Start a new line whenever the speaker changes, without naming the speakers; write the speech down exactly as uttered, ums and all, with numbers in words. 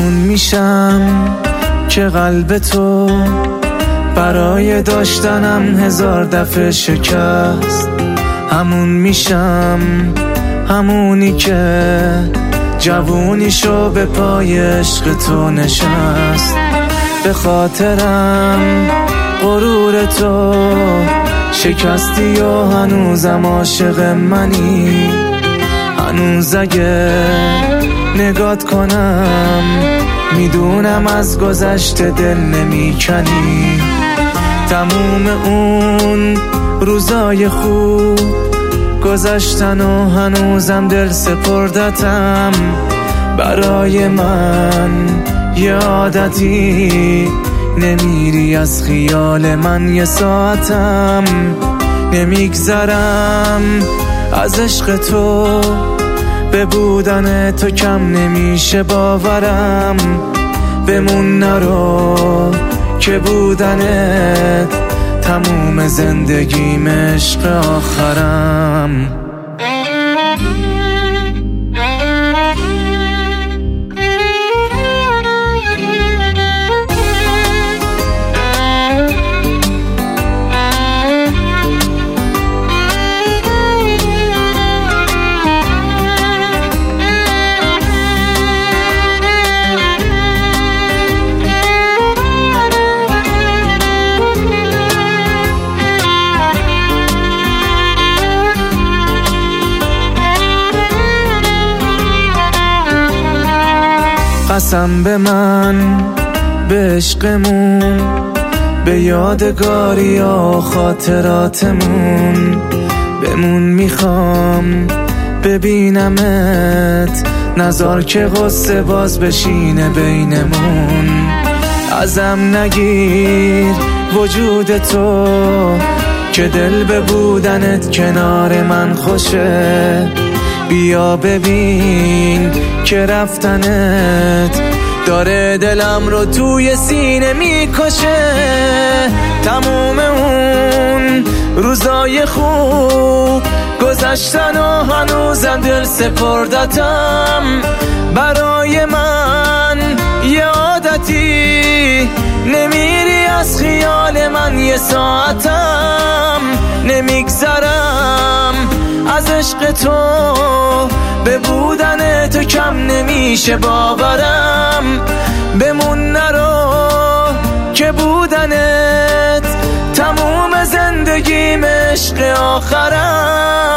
همون میشم که قلب تو برای داشتنم هزار دفعه شکست. همون میشم همونی که جوونیشو به پای عشق تو نشست. به خاطرم غرور تو شکستی و هنوزم عاشق منی. هنوز اگه نگات کنم میدونم از گذشته دل نمیکنی. تموم اون روزای خوب گذشتن و هنوزم دل سپردتم. برای من یه عادتی نمیری از خیال من یه ساعتم. نمیگذرم از عشق تو، به بودن تو کم نمیشه باورم. بمون نرو که بودنت تموم زندگیم عشق آخرم. قسم به من، به عشقمون، به یادگاری و خاطراتمون. بمون میخوام ببینمت، نذار که غصه باز بشینه بینمون. ازم نگیر وجود تو که دل به بودنت کنار من خوشه. بیا ببین که رفتنت داره دلم رو توی سینه میکشه. تموم اون روزای خوب گذشتن و هنوزم دل سپردتم. برای من یه عادتی نمیری از خیال من یه ساعتم. نمیگذرم از عشق تو، به بودن تو کم نمیشه باورم. بمون نرو که بودنت تموم زندگیم عشق آخرم.